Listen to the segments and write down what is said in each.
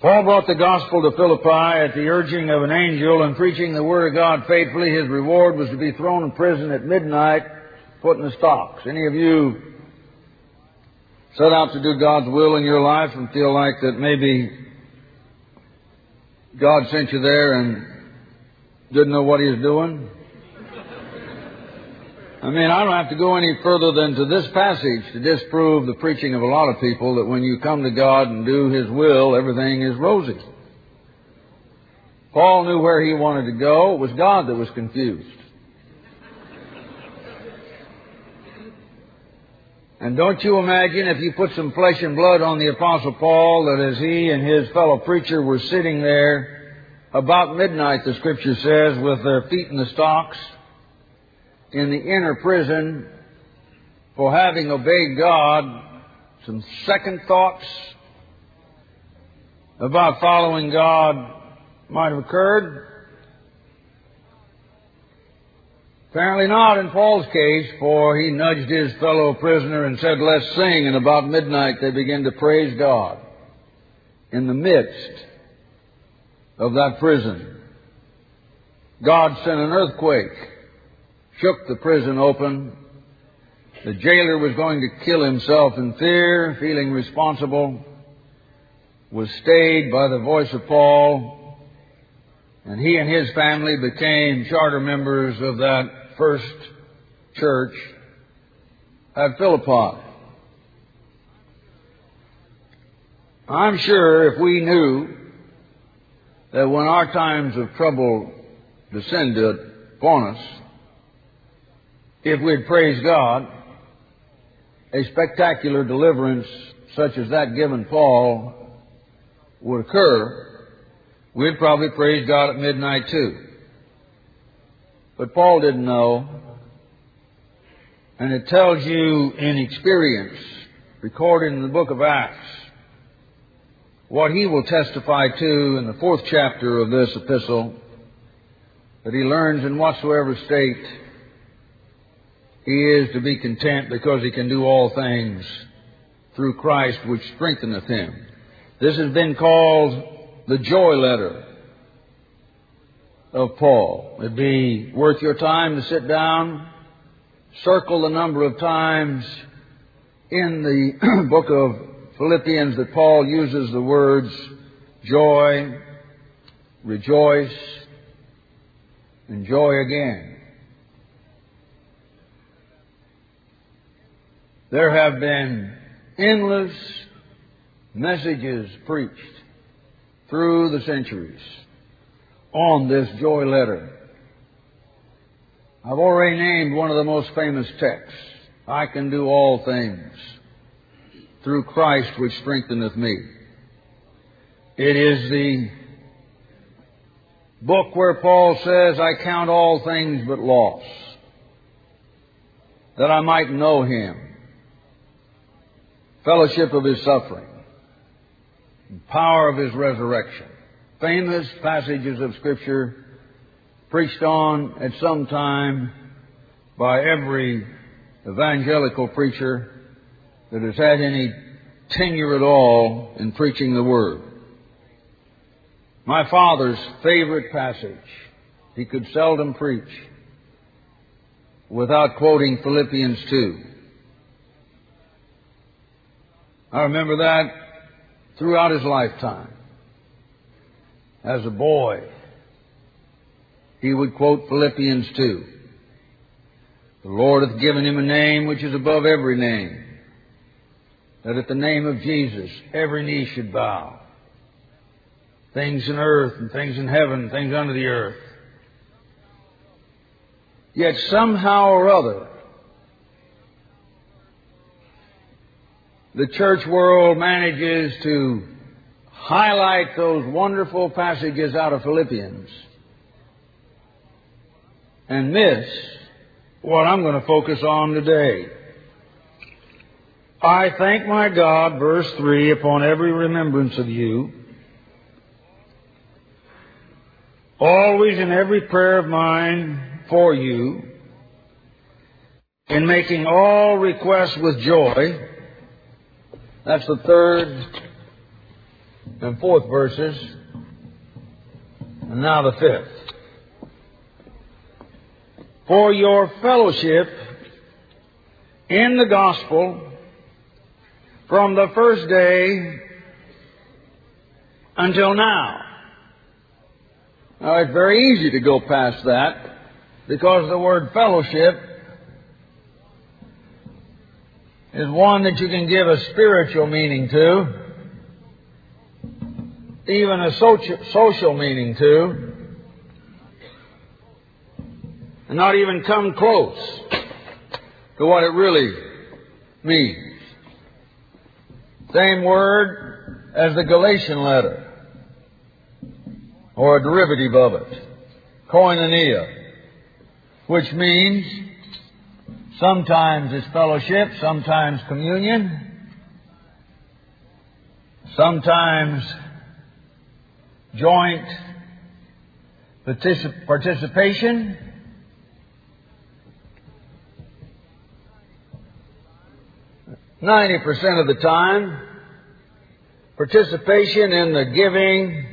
Paul brought the gospel to Philippi at the urging of an angel, and preaching the word of God faithfully, his reward was to be thrown in prison at midnight, put in the stocks. Any of you set out to do God's will in your life and feel like that maybe God sent you there and didn't know what He was doing? I mean, I don't have to go any further than to this passage to disprove the preaching of a lot of people that when you come to God and do His will, everything is rosy. Paul knew where he wanted to go. It was God that was confused. And don't you imagine if you put some flesh and blood on the Apostle Paul, that as he and his fellow preacher were sitting there about midnight, the Scripture says, with their feet in the stocks, in the inner prison, for having obeyed God, some second thoughts about following God might have occurred? Apparently not in Paul's case, for he nudged his fellow prisoner and said, "Let's sing." And about midnight they began to praise God in the midst of that prison. God sent an earthquake, shook the prison open. The jailer was going to kill himself in fear, feeling responsible, was stayed by the voice of Paul, and he and his family became charter members of that first church at Philippi. I'm sure if we knew that when our times of trouble descended upon us, if we'd praised God, a spectacular deliverance such as that given Paul would occur. We'd probably praise God at midnight too. But Paul didn't know. And it tells you in experience, recorded in the book of Acts, what he will testify to in the 4th chapter of this epistle, that he learns in whatsoever state he is to be content, because he can do all things through Christ which strengtheneth him. This has been called the joy letter of Paul. It'd be worth your time to sit down, circle the number of times in the book of Philippians that Paul uses the words joy, rejoice, and joy again. There have been endless messages preached through the centuries on this joy letter. I've already named one of the most famous texts. I can do all things through Christ which strengtheneth me. It is the book where Paul says, "I count all things but loss, that I might know Him, fellowship of His suffering, and power of His resurrection." Famous passages of Scripture preached on at some time by every evangelical preacher that has had any tenure at all in preaching the Word. My father's favorite passage, he could seldom preach without quoting Philippians 2. I remember that throughout his lifetime. As a boy, he would quote Philippians 2. "The Lord hath given him a name which is above every name, that at the name of Jesus every knee should bow, things in earth and things in heaven, things under the earth." Yet somehow or other, the church world manages to highlight those wonderful passages out of Philippians and miss what I'm going to focus on today. "I thank my God," verse 3, "upon every remembrance of you, always in every prayer of mine for you, in making all requests with joy." That's the third and 4th verses, and now the 5th. For your fellowship in the gospel from the first day until now. Now, it's very easy to go past that because the word fellowship is one that you can give a spiritual meaning to, even a social meaning to, and not even come close to what it really means. Same word as the Galatian letter, or a derivative of it, koinonia, which means sometimes it's fellowship, sometimes communion, sometimes joint participation, 90% of the time, participation in the giving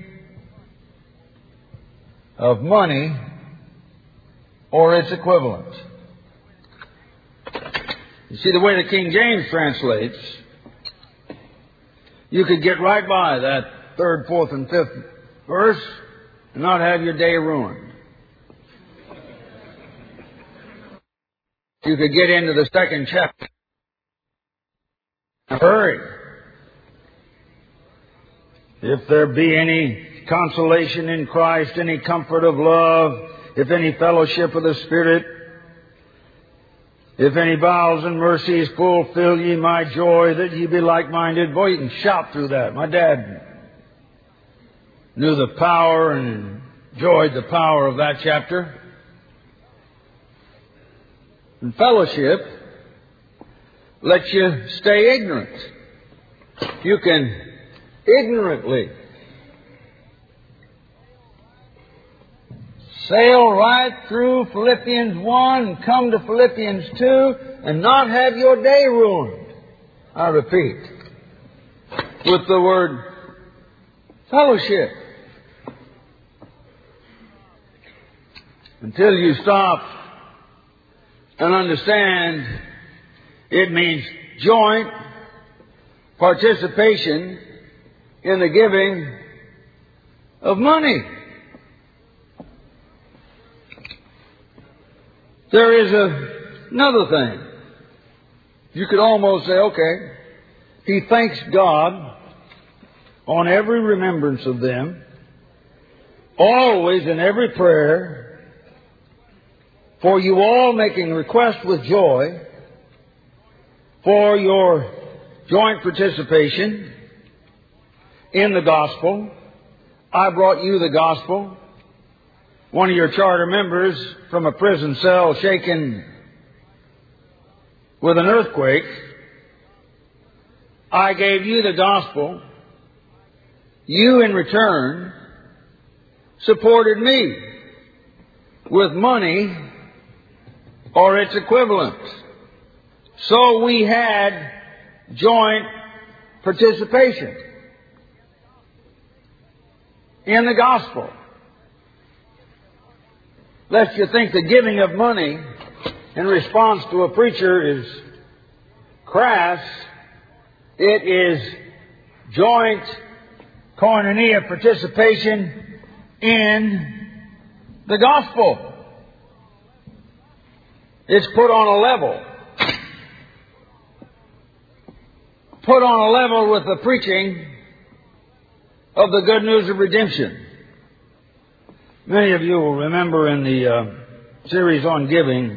of money or its equivalent. You see, the way the King James translates, you could get right by that 3rd, 4th, and 5th verse and not have your day ruined. You could get into the 2nd chapter. Hurry. If there be any consolation in Christ, any comfort of love, if any fellowship of the Spirit, if any bowels and mercies, fulfill ye my joy, that ye be like-minded. Boy, you can shout through that. My dad knew the power and enjoyed the power of that chapter. And fellowship lets you stay ignorant. You can ignorantly sail right through Philippians 1 and come to Philippians 2 and not have your day ruined. I repeat, with the word fellowship. Until you stop and understand it means joint participation in the giving of money. There is another thing. You could almost say, okay, he thanks God on every remembrance of them, always in every prayer, for you all making request with joy for your joint participation in the gospel. I brought you the gospel. One of your charter members from a prison cell shaken with an earthquake. I gave you the gospel. You in return supported me with money or its equivalent. So we had joint participation in the gospel. Lest you think the giving of money in response to a preacher is crass, it is joint koinonia participation in the gospel. It's put on a level. Put on a level with the preaching of the good news of redemption. Many of you will remember in the series on giving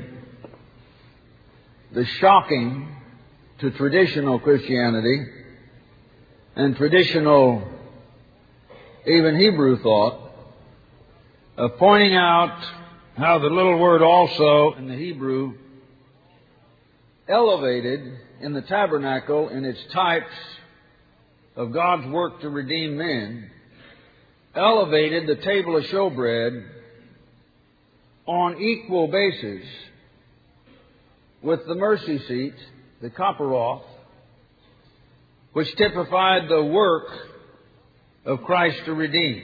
the shocking to traditional Christianity and traditional even Hebrew thought of pointing out how the little word also in the Hebrew elevated in the tabernacle in its types of God's work to redeem men, elevated the table of showbread on equal basis with the mercy seat, the kopperoth, which typified the work of Christ to redeem.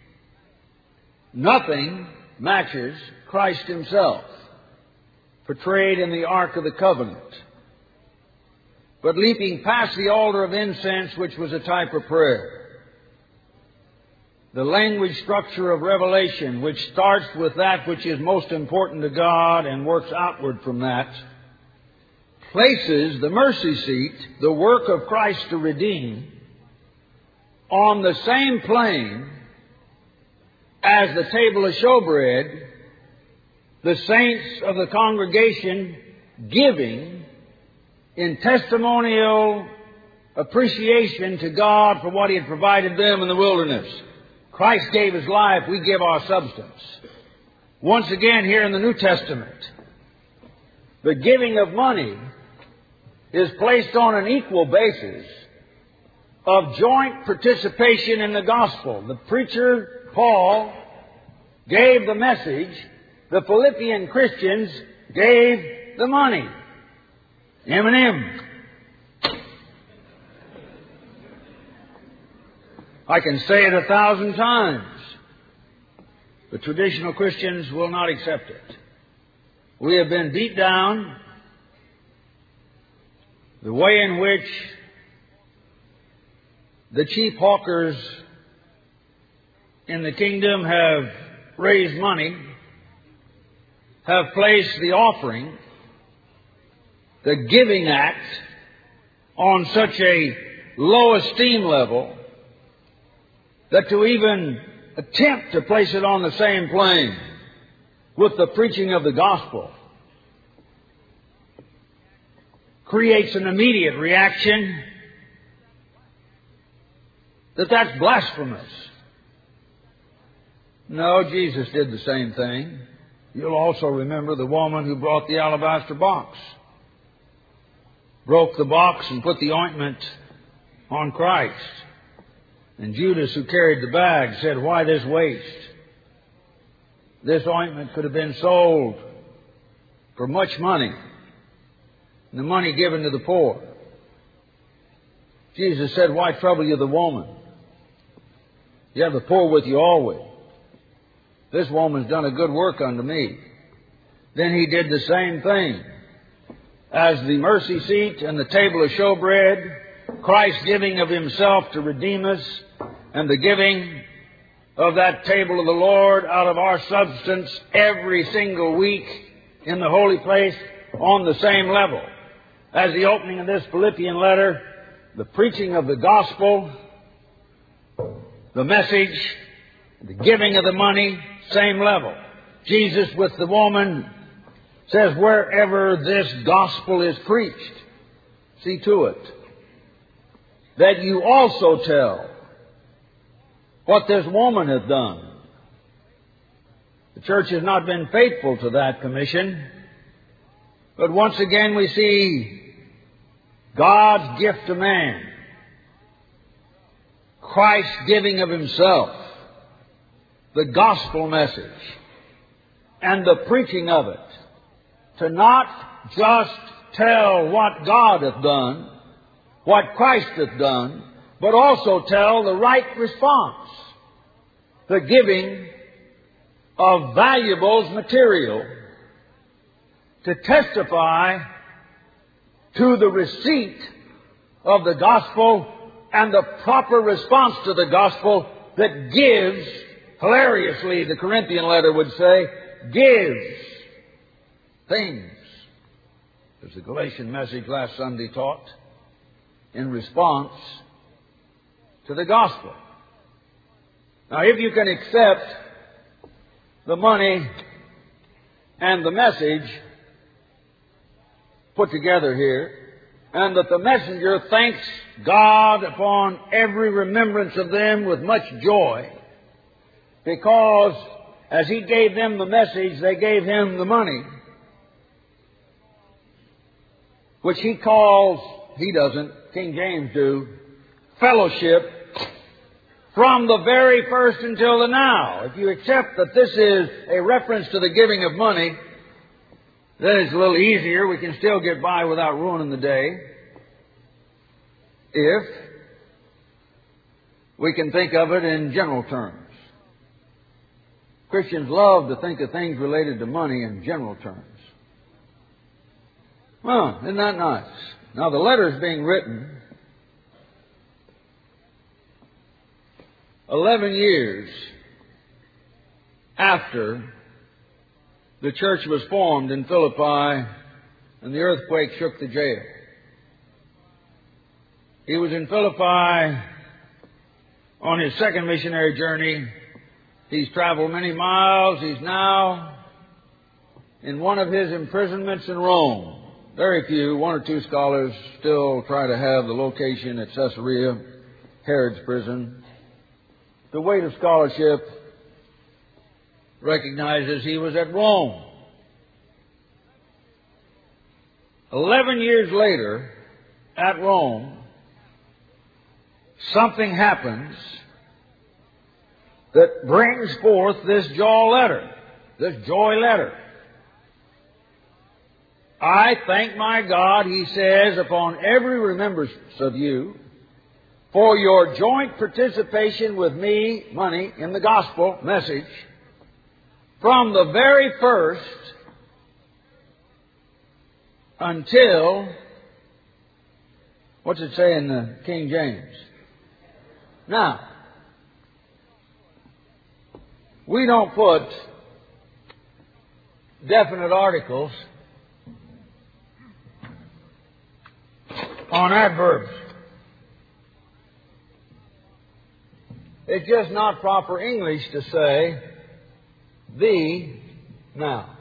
Nothing matches Christ Himself, portrayed in the Ark of the Covenant. But leaping past the altar of incense, which was a type of prayer, the language structure of revelation, which starts with that which is most important to God and works outward from that, places the mercy seat, the work of Christ to redeem, on the same plane as the table of showbread, the saints of the congregation giving in testimonial appreciation to God for what He had provided them in the wilderness. Christ gave His life, we give our substance. Once again, here in the New Testament, the giving of money is placed on an equal basis of joint participation in the gospel. The preacher, Paul, gave the message. The Philippian Christians gave the money. M&M. I can say it 1,000 times. The traditional Christians will not accept it. We have been beat down. The way in which the chief hawkers in the kingdom have raised money, have placed the offering, the giving act, on such a low esteem level that to even attempt to place it on the same plane with the preaching of the gospel creates an immediate reaction that that's blasphemous. No, Jesus did the same thing. You'll also remember the woman who brought the alabaster box, broke the box and put the ointment on Christ. And Judas, who carried the bag, said, "Why this waste? This ointment could have been sold for much money, and the money given to the poor." Jesus said, "Why trouble you the woman? You have the poor with you always. This woman's done a good work unto me." Then He did the same thing. As the mercy seat and the table of showbread, Christ's giving of Himself to redeem us, and the giving of that table of the Lord out of our substance every single week in the holy place on the same level. As the opening of this Philippian letter, the preaching of the gospel, the message, the giving of the money, same level. Jesus with the woman says, "Wherever this gospel is preached, see to it that you also tell what this woman hath done." The church has not been faithful to that commission. But once again we see God's gift to man, Christ's giving of Himself, the gospel message, and the preaching of it, to not just tell what God hath done, what Christ hath done, but also tell the right response, the giving of valuables, material, to testify to the receipt of the gospel and the proper response to the gospel that gives, hilariously the Corinthian letter would say, gives things, as the Galatian message last Sunday taught, in response to the gospel. Now, if you can accept the money and the message put together here, and that the messenger thanks God upon every remembrance of them with much joy, because as he gave them the message, they gave him the money, which he calls, he doesn't, King James do, fellowship from the very first until the now. If you accept that this is a reference to the giving of money, then it's a little easier. We can still get by without ruining the day. If we can think of it in general terms. Christians love to think of things related to money in general terms. Well, isn't that nice? Now, the letter is being written 11 years after the church was formed in Philippi and the earthquake shook the jail. He was in Philippi on his second missionary journey. He's traveled many miles. He's now in one of his imprisonments in Rome. Very few, one or two scholars still try to have the location at Caesarea, Herod's prison. The weight of scholarship recognizes he was at Rome. 11 years later, at Rome, something happens that brings forth this joy letter. I thank my God, he says, upon every remembrance of you, for your joint participation with me, money, in the gospel message, from the very first until, what's it say in the King James? Now, we don't put definite articles on adverbs. It's just not proper English to say the now.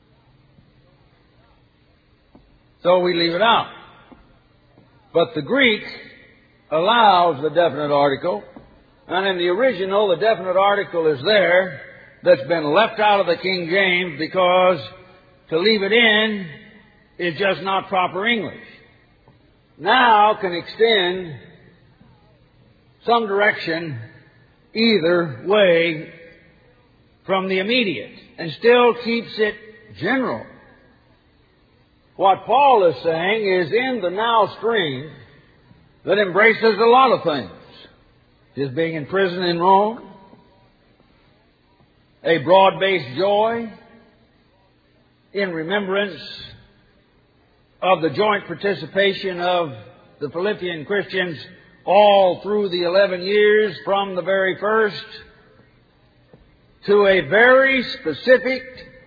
So we leave it out. But the Greek allows the definite article, and in the original the definite article is there that's been left out of the King James because to leave it in is just not proper English. Now can extend some direction either way from the immediate and still keeps it general. What Paul is saying is in the now stream that embraces a lot of things. His being in prison in Rome, a broad-based joy in remembrance of the joint participation of the Philippian Christians all through the 11 years from the very first to a very specific,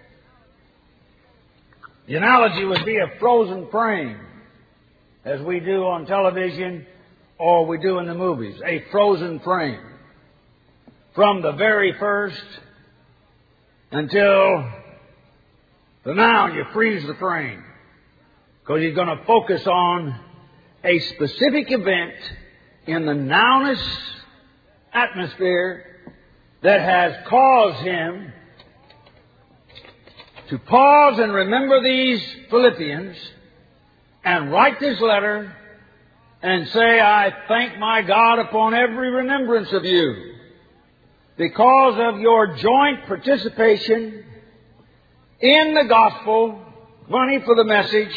the analogy would be a frozen frame, as we do on television or we do in the movies, a frozen frame. From the very first until the now, you freeze the frame. Because he's going to focus on a specific event in the nowness atmosphere that has caused him to pause and remember these Philippians and write this letter and say, I thank my God upon every remembrance of you because of your joint participation in the gospel, money for the message,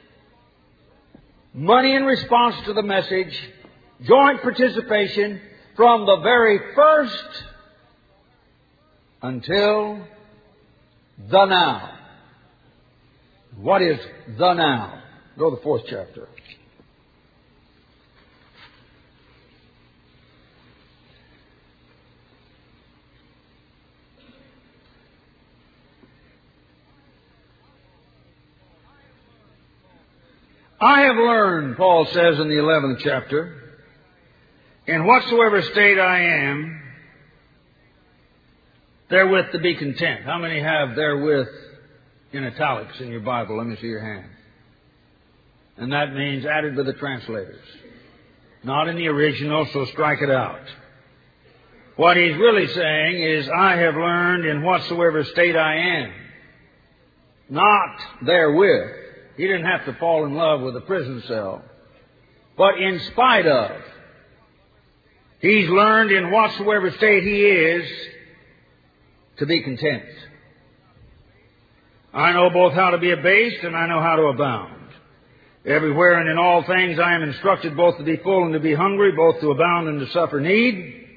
money in response to the message, joint participation from the very first until the now. What is the now? Go to the 4th chapter. I have learned, Paul says in the 11th chapter, in whatsoever state I am, therewith to be content. How many have therewith in italics in your Bible? Let me see your hand. And that means added to the translators. Not in the original, so strike it out. What he's really saying is, I have learned in whatsoever state I am. Not therewith. He didn't have to fall in love with a prison cell. But in spite of, he's learned in whatsoever state he is to be content. I know both how to be abased and I know how to abound. Everywhere and in all things I am instructed both to be full and to be hungry, both to abound and to suffer need.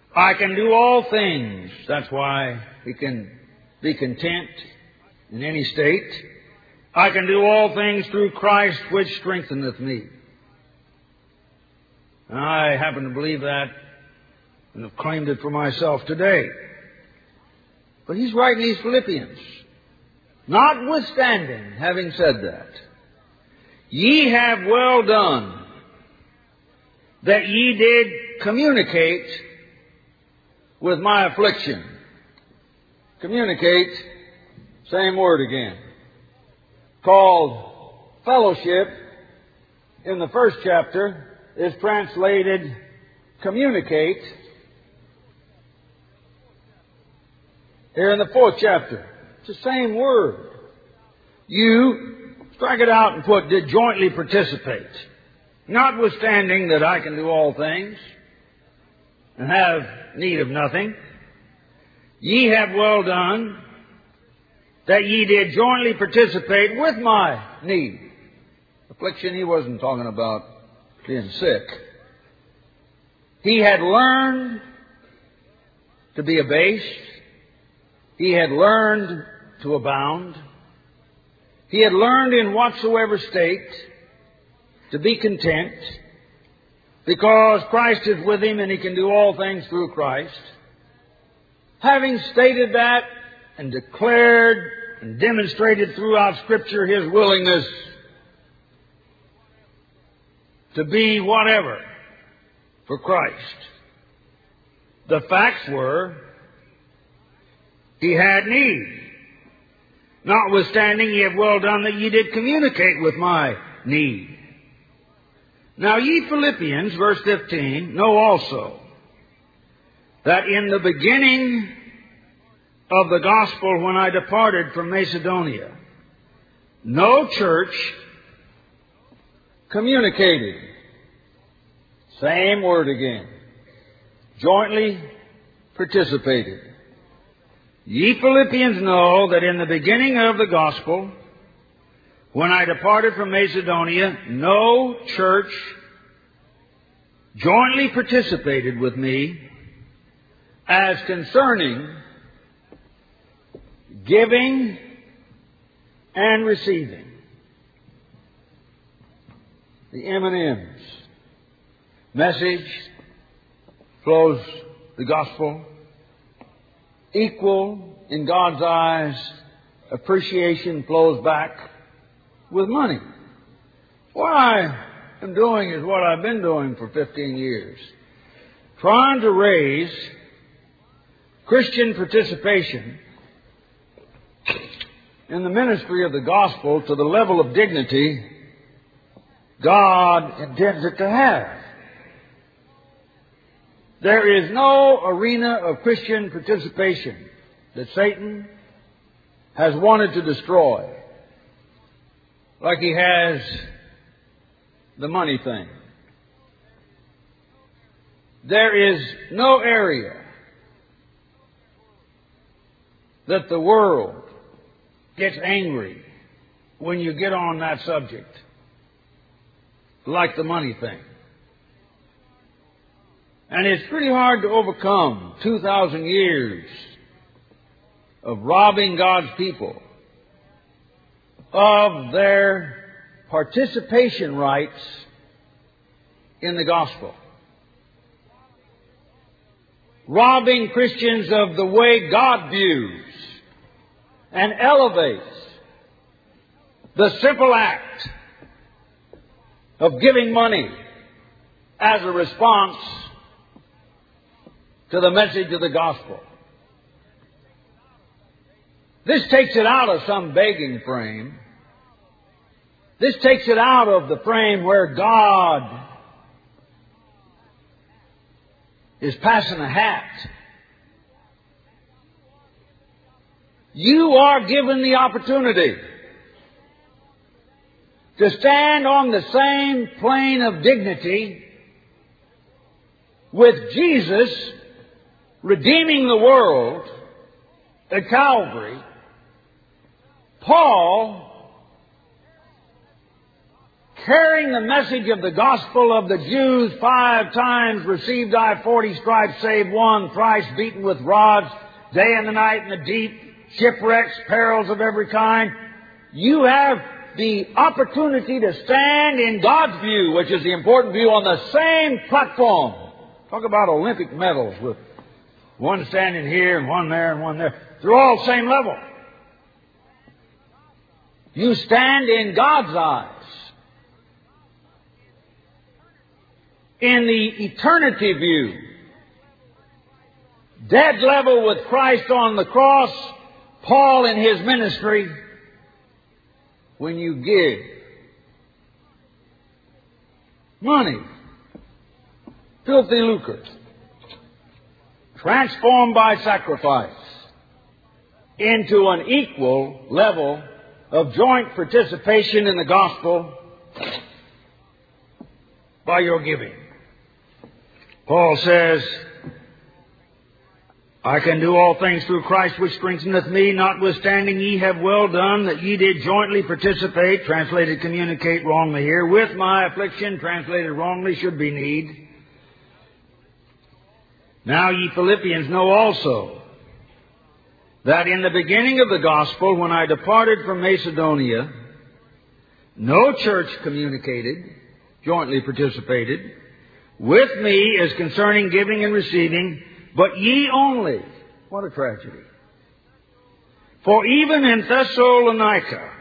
I can do all things. That's why he can be content in any state. I can do all things through Christ which strengtheneth me. And I happen to believe that and have claimed it for myself today. But he's writing these Philippians. Notwithstanding, having said that, ye have well done that ye did communicate with my affliction. Communicate, same word again, called fellowship in the first chapter is translated communicate here in the fourth chapter. It's the same word. You strike it out and put did jointly participate. Notwithstanding that I can do all things and have need of nothing, ye have well done that ye did jointly participate with my need. Affliction, he wasn't talking about being sick. He had learned to be abased. He had learned to abound. He had learned in whatsoever state to be content, because Christ is with him and he can do all things through Christ. Having stated that and declared and demonstrated throughout Scripture his willingness to be whatever for Christ, the facts were he had need. Notwithstanding, ye have well done that ye did communicate with my need. Now ye Philippians, verse 15, know also that in the beginning of the gospel when I departed from Macedonia, no church communicated. Same word again. Jointly participated. Ye Philippians know that in the beginning of the gospel, when I departed from Macedonia, no church jointly participated with me as concerning giving and receiving. The M&M's. Message flows the gospel. Equal in God's eyes. Appreciation flows back with money. What I am doing is what I've been doing for 15 years. Trying to raise Christian participation in the ministry of the gospel to the level of dignity God intends it to have. There is no arena of Christian participation that Satan has wanted to destroy like he has the money thing. There is no area that the world gets angry when you get on that subject like the money thing. And it's pretty hard to overcome 2,000 years of robbing God's people of their participation rights in the gospel. Robbing Christians of the way God views and elevates the simple act of giving money as a response to the message of the gospel. This takes it out of some begging frame. This takes it out of the frame where God is passing a hat. You are given the opportunity to stand on the same plane of dignity with Jesus redeeming the world at Calvary. Paul carrying the message of the gospel of the Jews, 5 times received I 40 stripes, save one, thrice beaten with rods, day and the night in the deep, shipwrecks, perils of every kind. You have the opportunity to stand in God's view, which is the important view, on the same platform. Talk about Olympic medals with one standing here and one there and one there. They're all the same level. You stand in God's eyes. In the eternity view. Dead level with Christ on the cross. Paul in his ministry. When you give money, filthy lucre, transformed by sacrifice into an equal level of joint participation in the gospel by your giving. Paul says, I can do all things through Christ which strengtheneth me, notwithstanding ye have well done that ye did jointly participate, translated communicate wrongly here, with my affliction, translated wrongly, should be need. Now ye Philippians know also that in the beginning of the gospel, when I departed from Macedonia, no church communicated, jointly participated, with me as concerning giving and receiving, but ye only. What a tragedy. For even in Thessalonica,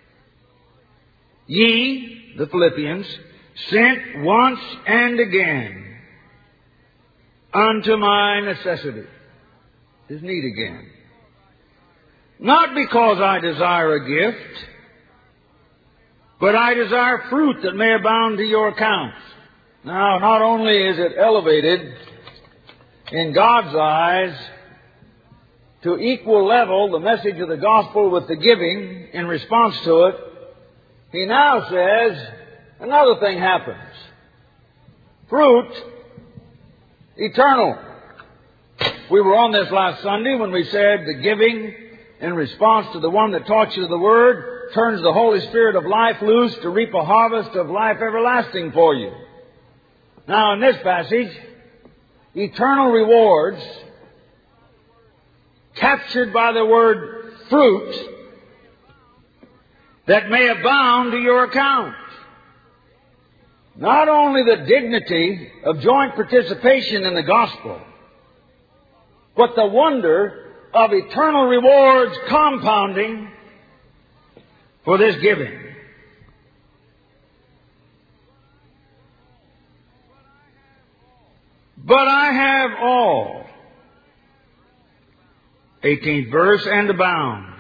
ye, the Philippians, sent once and again unto my necessity, his need again. Not because I desire a gift, but I desire fruit that may abound to your accounts. Now, not only is it elevated in God's eyes to equal level, the message of the gospel with the giving in response to it, he now says another thing happens. Fruit, eternal. We were on this last Sunday when we said the giving in response to the one that taught you the Word turns the Holy Spirit of life loose to reap a harvest of life everlasting for you. Now, in this passage, eternal rewards captured by the word fruit that may abound to your account. Not only the dignity of joint participation in the gospel, but the wonder of eternal rewards compounding for this giving. But I have all, 18th verse, and abound.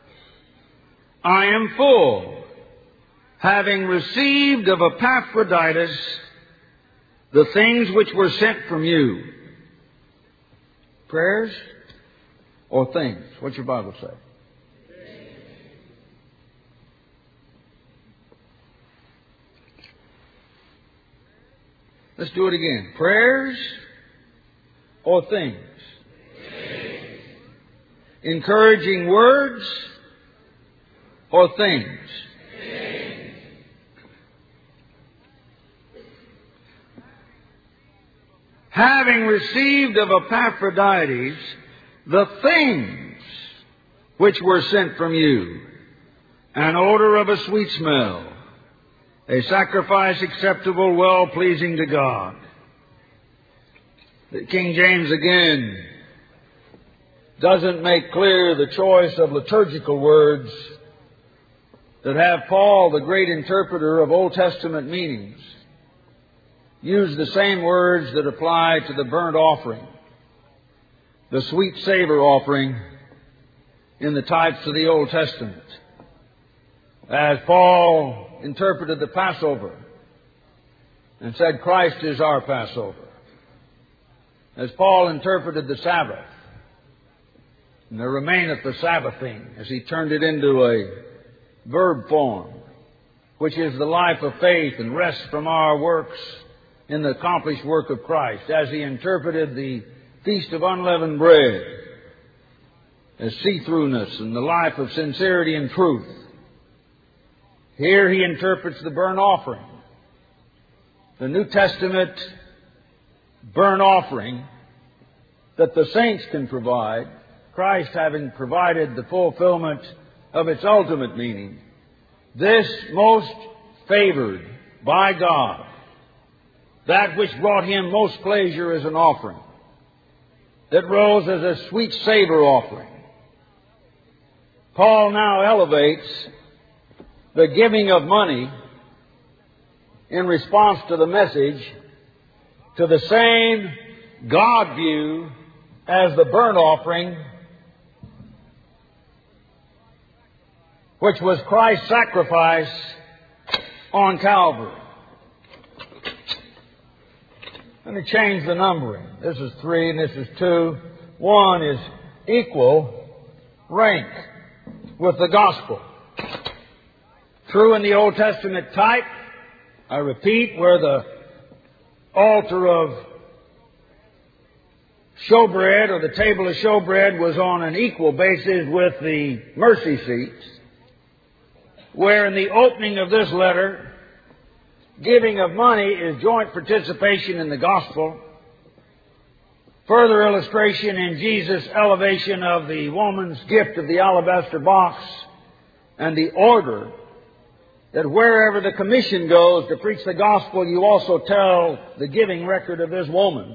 I am full, having received of Epaphroditus the things which were sent from you. Prayers or things? What's your Bible say? Let's do it again. Prayers or things? Encouraging words or things? Having received of Epaphroditus the things which were sent from you, an odor of a sweet smell, a sacrifice acceptable, well-pleasing to God. The King James again doesn't make clear the choice of liturgical words that have Paul, the great interpreter of Old Testament meanings, use the same words that apply to the burnt offering, the sweet savor offering in the types of the Old Testament. As Paul interpreted the Passover and said, Christ is our Passover. As Paul interpreted the Sabbath, and there remaineth the Sabbathing, as he turned it into a verb form, which is the life of faith and rest from our works in the accomplished work of Christ. As he interpreted the Feast of Unleavened Bread as see-throughness and the life of sincerity and truth. Here he interprets the burnt offering. The New Testament burnt offering that the saints can provide, Christ having provided the fulfillment of its ultimate meaning. This most favored by God, that which brought him most pleasure as an offering, that rose as a sweet savor offering. Paul now elevates the giving of money in response to the message to the same God view as the burnt offering, which was Christ's sacrifice on Calvary. Let me change the numbering. This is 3 and this is 2. 1 is equal rank with the gospel. True in the Old Testament type, I repeat, where the altar of showbread or the table of showbread was on an equal basis with the mercy seats, where in the opening of this letter, giving of money is joint participation in the gospel. Further illustration in Jesus' elevation of the woman's gift of the alabaster box and the order that wherever the commission goes to preach the gospel, you also tell the giving record of this woman.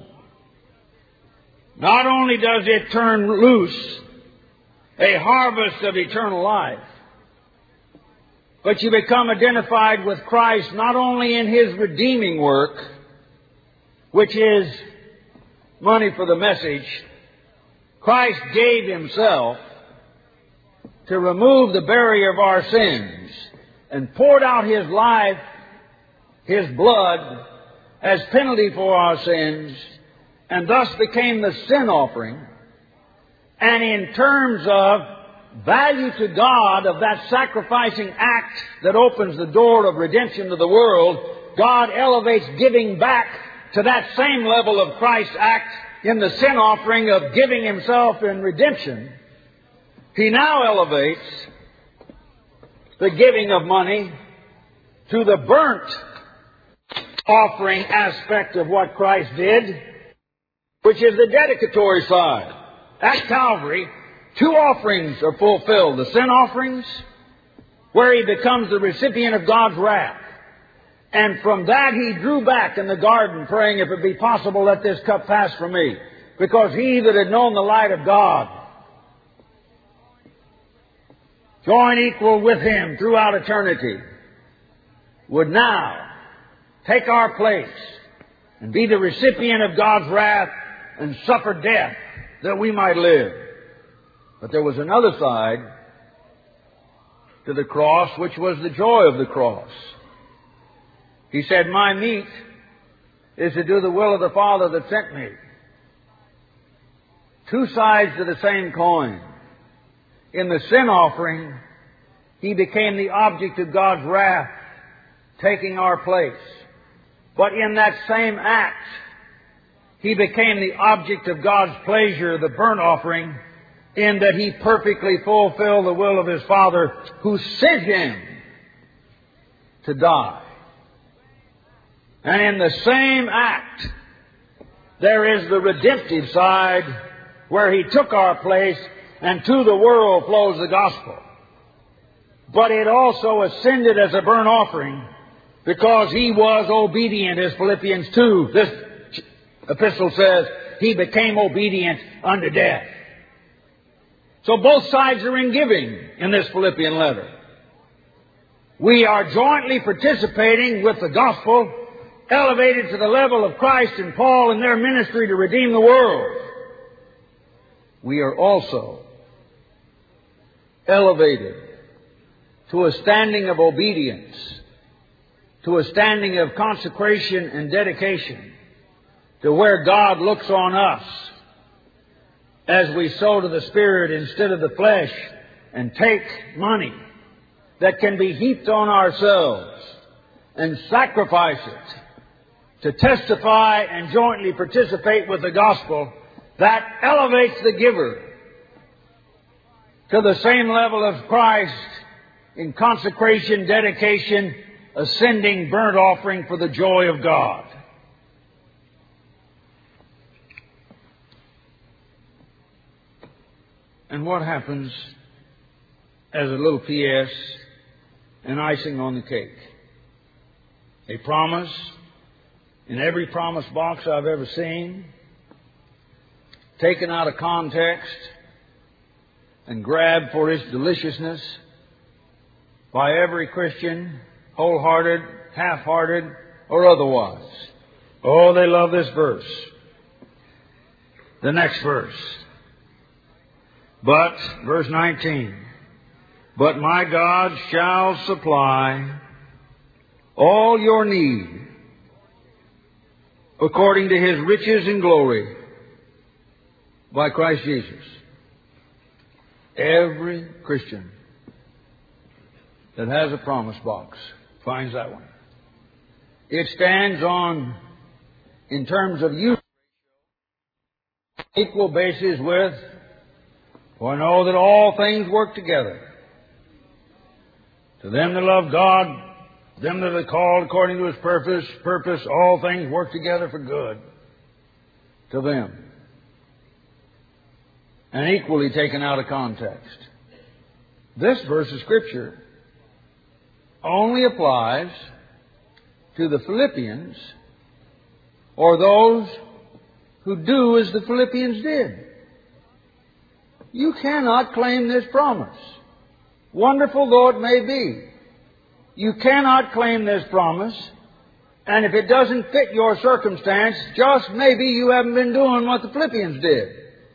Not only does it turn loose a harvest of eternal life, but you become identified with Christ not only in His redeeming work, which is money for the message. Christ gave Himself to remove the barrier of our sins and poured out His life, His blood, as penalty for our sins, and thus became the sin offering. And in terms of value to God of that sacrificing act that opens the door of redemption to the world, God elevates giving back to that same level of Christ's act in the sin offering of giving Himself in redemption. He now elevates the giving of money to the burnt offering aspect of what Christ did, which is the dedicatory side. At Calvary, 2 offerings are fulfilled. The sin offerings, where He becomes the recipient of God's wrath. And from that He drew back in the garden, praying, if it be possible, let this cup pass from me. Because He that had known the light of God, joined equal with Him throughout eternity, would now take our place and be the recipient of God's wrath and suffer death that we might live. But there was another side to the cross, which was the joy of the cross. He said, my meat is to do the will of the Father that sent me. 2 sides to the same coin. In the sin offering, He became the object of God's wrath, taking our place. But in that same act, He became the object of God's pleasure, the burnt offering, in that He perfectly fulfilled the will of His Father, who sent Him to die. And in the same act, there is the redemptive side, where He took our place, and to the world flows the gospel. But it also ascended as a burnt offering, because He was obedient, as Philippians 2, this epistle says, He became obedient unto death. So both sides are in giving in this Philippian letter. We are jointly participating with the gospel, elevated to the level of Christ and Paul in their ministry to redeem the world. We are also elevated to a standing of obedience, to a standing of consecration and dedication, to where God looks on us as we sow to the Spirit instead of the flesh and take money that can be heaped on ourselves and sacrifice it to testify and jointly participate with the gospel. That elevates the giver to the same level of Christ in consecration, dedication, ascending burnt offering for the joy of God. And what happens as a little P.S. and icing on the cake? A promise in every promise box I've ever seen, taken out of context and grabbed for its deliciousness by every Christian, wholehearted, half-hearted, or otherwise. Oh, they love this verse. The next verse. But, verse 19, but my God shall supply all your need according to His riches and glory by Christ Jesus. Every Christian that has a promise box finds that one. It stands on, in terms of use, equal basis with, for I know that all things work together to them that love God, them that are called according to His purpose, all things work together for good to them. And equally taken out of context. This verse of Scripture only applies to the Philippians or those who do as the Philippians did. You cannot claim this promise, wonderful though it may be. You cannot claim this promise, and if it doesn't fit your circumstance, just maybe you haven't been doing what the Philippians did.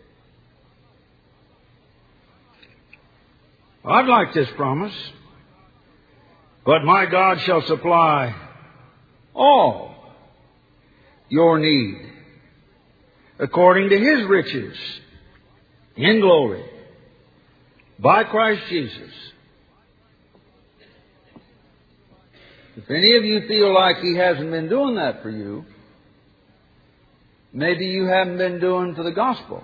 I'd like this promise. But my God shall supply all your need according to His riches in glory by Christ Jesus. If any of you feel like He hasn't been doing that for you, maybe you haven't been doing for the gospel.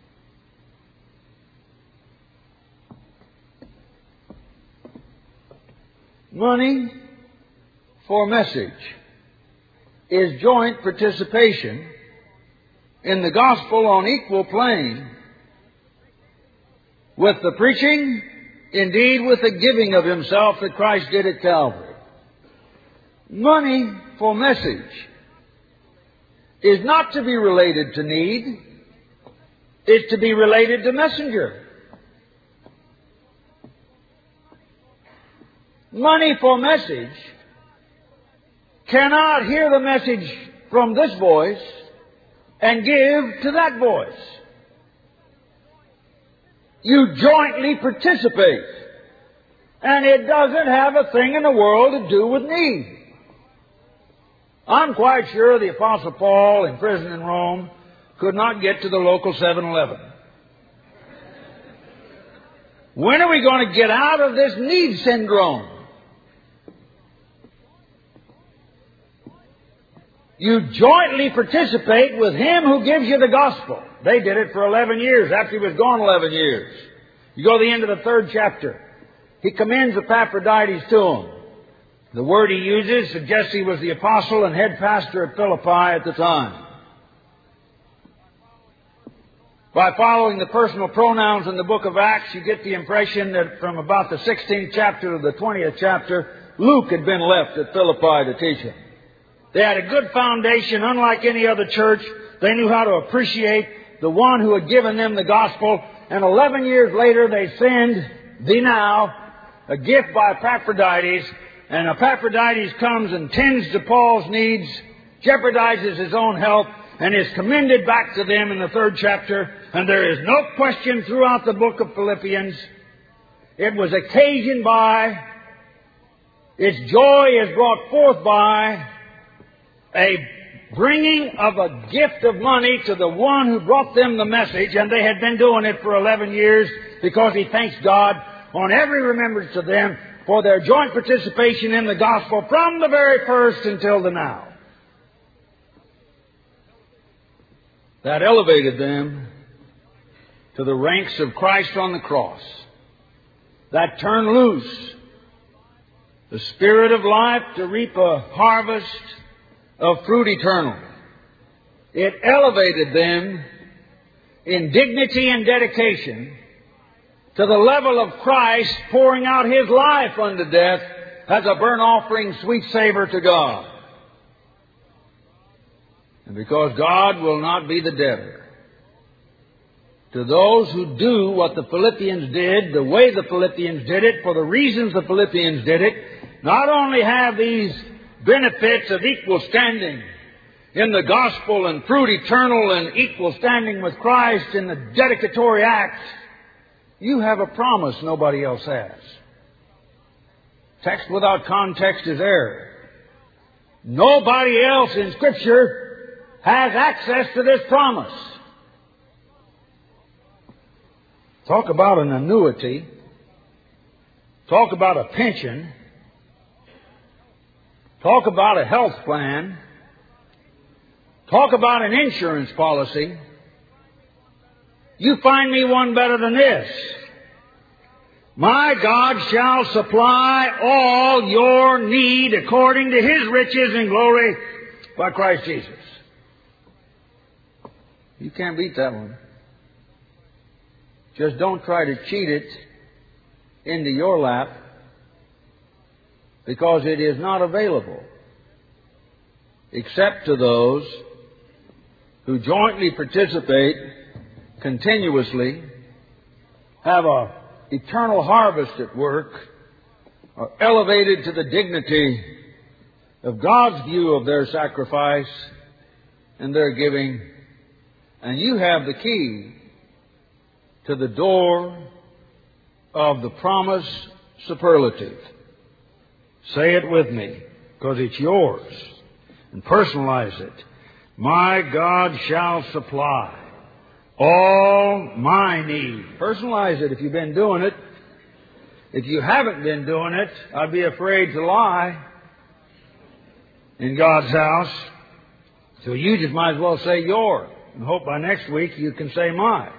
Money for message is joint participation in the gospel on equal plane with the preaching, indeed with the giving of Himself that Christ did at Calvary. Money for message is not to be related to need, it's to be related to messenger. Money for message cannot hear the message from this voice and give to that voice. You jointly participate, and it doesn't have a thing in the world to do with need. I'm quite sure the Apostle Paul, in prison in Rome, could not get to the local 7-Eleven. When are we going to get out of this need syndrome? You jointly participate with Him who gives you the gospel. They did it for 11 years after He was gone 11 years. You go to the end of the 3rd chapter. He commends Epaphroditus to him. The word he uses suggests he was the apostle and head pastor at Philippi at the time. By following the personal pronouns in the book of Acts, you get the impression that from about the 16th chapter to the 20th chapter, Luke had been left at Philippi to teach him. They had a good foundation, unlike any other church. They knew how to appreciate the one who had given them the gospel. And 11 years later, they send thee now a gift by Epaphroditus. And Epaphroditus comes and tends to Paul's needs, jeopardizes his own health, and is commended back to them in the 3rd chapter. And there is no question throughout the book of Philippians. It was occasioned by, its joy is brought forth by a bringing of a gift of money to the one who brought them the message, and they had been doing it for 11 years because he thanks God on every remembrance of them for their joint participation in the gospel from the very first until the now. That elevated them to the ranks of Christ on the cross. That turned loose the Spirit of life to reap a harvest of fruit eternal. It elevated them in dignity and dedication to the level of Christ pouring out His life unto death as a burnt offering, sweet savor to God. And because God will not be the debtor to those who do what the Philippians did, the way the Philippians did it, for the reasons the Philippians did it, not only have these benefits of equal standing in the gospel and fruit eternal and equal standing with Christ in the dedicatory act, you have a promise nobody else has. Text without context is error. Nobody else in Scripture has access to this promise. Talk about an annuity. Talk about a pension. Talk about a health plan. Talk about an insurance policy. You find me one better than this. My God shall supply all your need according to His riches and glory by Christ Jesus. You can't beat that one. Just don't try to cheat it into your lap, because it is not available except to those who jointly participate continuously, have a eternal harvest at work, are elevated to the dignity of God's view of their sacrifice and their giving, and you have the key to the door of the promise superlative. Say it with me, because it's yours, and personalize it. My God shall supply all my need. Personalize it if you've been doing it. If you haven't been doing it, I'd be afraid to lie in God's house. So you just might as well say your, and hope by next week you can say my.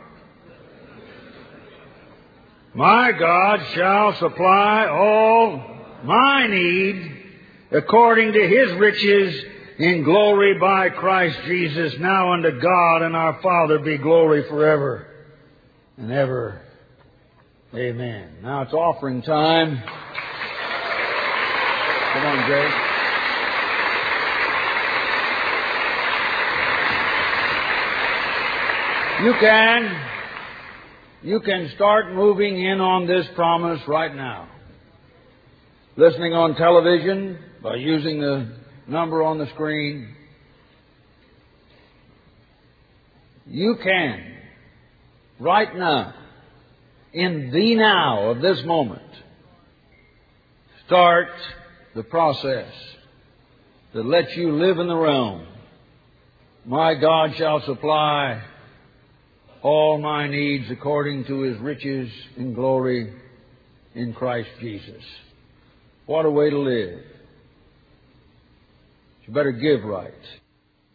My God shall supply all my need according to His riches in glory by Christ Jesus. Now unto God and our Father be glory forever and ever. Amen. Now it's offering time. Come on, Jay. You can start moving in on this promise right now. Listening on television, by using the number on the screen. You can, right now, in the now of this moment, start the process that lets you live in the realm. My God shall supply all my needs according to His riches in glory in Christ Jesus. What a way to live. You better give right.